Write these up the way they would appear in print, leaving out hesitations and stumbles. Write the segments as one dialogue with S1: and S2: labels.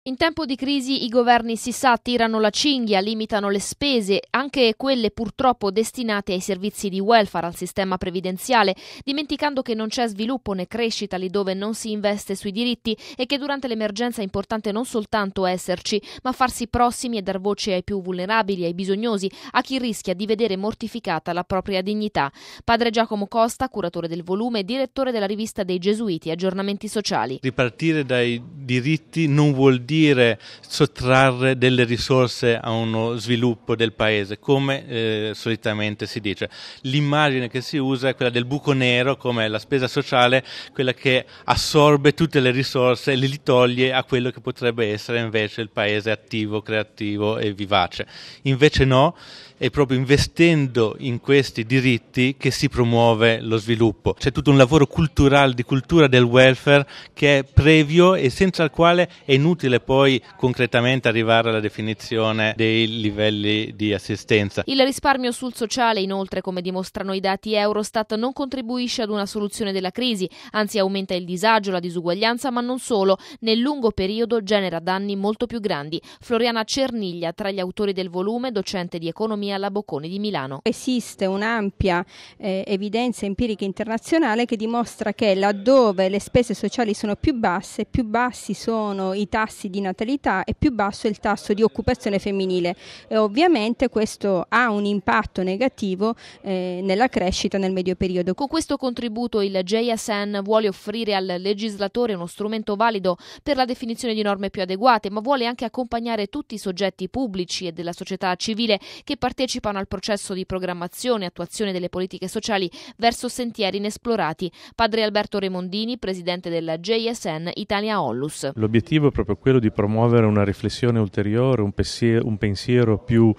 S1: In tempo di crisi i governi si sa tirano la cinghia, limitano le spese, anche quelle purtroppo destinate ai servizi di welfare, al sistema previdenziale, dimenticando che non c'è sviluppo né crescita lì dove non si investe sui diritti e che durante l'emergenza è importante non soltanto esserci, ma farsi prossimi e dar voce ai più vulnerabili, ai bisognosi, a chi rischia di vedere mortificata la propria dignità. Padre Giacomo Costa, curatore del volume e direttore della rivista dei Gesuiti, Aggiornamenti Sociali.
S2: Ripartire dai diritti non vuol dire sottrarre delle risorse a uno sviluppo del paese, come solitamente si dice. L'immagine che si usa è quella del buco nero, come la spesa sociale, quella che assorbe tutte le risorse e li toglie a quello che potrebbe essere invece il paese attivo, creativo e vivace. Invece no, è proprio investendo in questi diritti che si promuove lo sviluppo. C'è tutto un lavoro culturale, di cultura del welfare, che è previo e senza il quale è inutile poi concretamente arrivare alla definizione dei livelli di assistenza.
S1: Il risparmio sul sociale, inoltre, come dimostrano i dati Eurostat, non contribuisce ad una soluzione della crisi, anzi aumenta il disagio, la disuguaglianza, ma non solo. Nel lungo periodo genera danni molto più grandi. Floriana Cerniglia, tra gli autori del volume, docente di economia alla Bocconi di Milano.
S3: Esiste un'ampia evidenza empirica internazionale che dimostra che laddove le spese sociali sono più basse, più bassi sono i tassi di natalità e più basso è il tasso di occupazione femminile, e ovviamente questo ha un impatto negativo nella crescita nel medio periodo.
S1: Con questo contributo il JSN vuole offrire al legislatore uno strumento valido per la definizione di norme più adeguate, ma vuole anche accompagnare tutti i soggetti pubblici e della società civile che partecipano al processo di programmazione e attuazione delle politiche sociali verso sentieri inesplorati. Padre Alberto Remondini, presidente del JSN Italia Onlus.
S4: L'obiettivo è proprio quello di promuovere una riflessione ulteriore, un pensiero più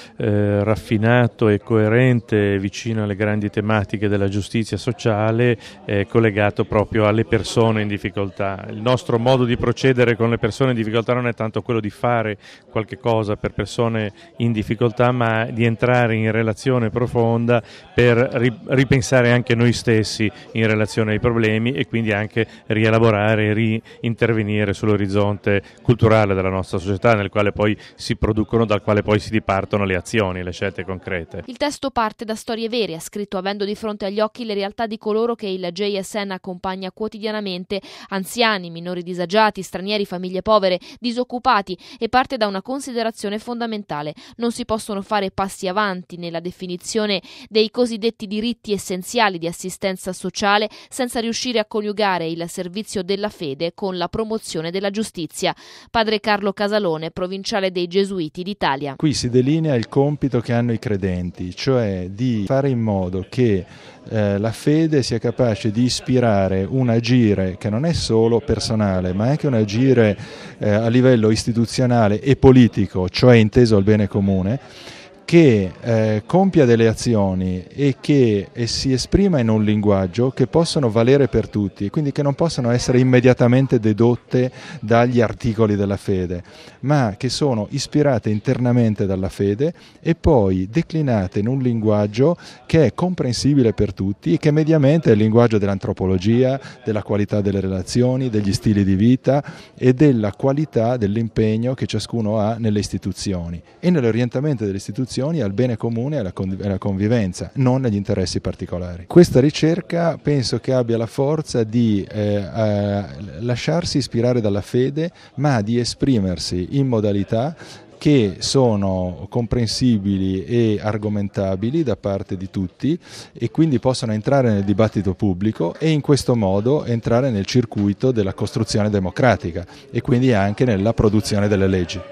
S4: raffinato e coerente, vicino alle grandi tematiche della giustizia sociale, collegato proprio alle persone in difficoltà. Il nostro modo di procedere con le persone in difficoltà non è tanto quello di fare qualche cosa per persone in difficoltà, ma di entrare in relazione profonda per ripensare anche noi stessi in relazione ai problemi e quindi anche rielaborare e reintervenire sull'orizzonte culturale della nostra società, nel quale poi si producono, dal quale poi si dipartono le azioni, le scelte concrete.
S1: Il testo parte da storie vere, ha scritto avendo di fronte agli occhi le realtà di coloro che il JSN accompagna quotidianamente, anziani, minori disagiati, stranieri, famiglie povere, disoccupati, e parte da una considerazione fondamentale: non si possono fare passi avanti nella definizione dei cosiddetti diritti essenziali di assistenza sociale senza riuscire a coniugare il servizio della fede con la promozione della giustizia. Padre Carlo Casalone, provinciale dei Gesuiti d'Italia.
S5: Qui si delinea il compito che hanno i credenti, cioè di fare in modo che la fede sia capace di ispirare un agire che non è solo personale, ma anche un agire a livello istituzionale e politico, cioè inteso al bene comune, che compia delle azioni e che si esprima in un linguaggio che possono valere per tutti, quindi che non possono essere immediatamente dedotte dagli articoli della fede, ma che sono ispirate internamente dalla fede e poi declinate in un linguaggio che è comprensibile per tutti e che mediamente è il linguaggio dell'antropologia, della qualità delle relazioni, degli stili di vita e della qualità dell'impegno che ciascuno ha nelle istituzioni e nell'orientamento delle istituzioni al bene comune e alla convivenza, non agli interessi particolari. Questa ricerca penso che abbia la forza di lasciarsi ispirare dalla fede, ma di esprimersi in modalità che sono comprensibili e argomentabili da parte di tutti e quindi possono entrare nel dibattito pubblico e in questo modo entrare nel circuito della costruzione democratica e quindi anche nella produzione delle leggi.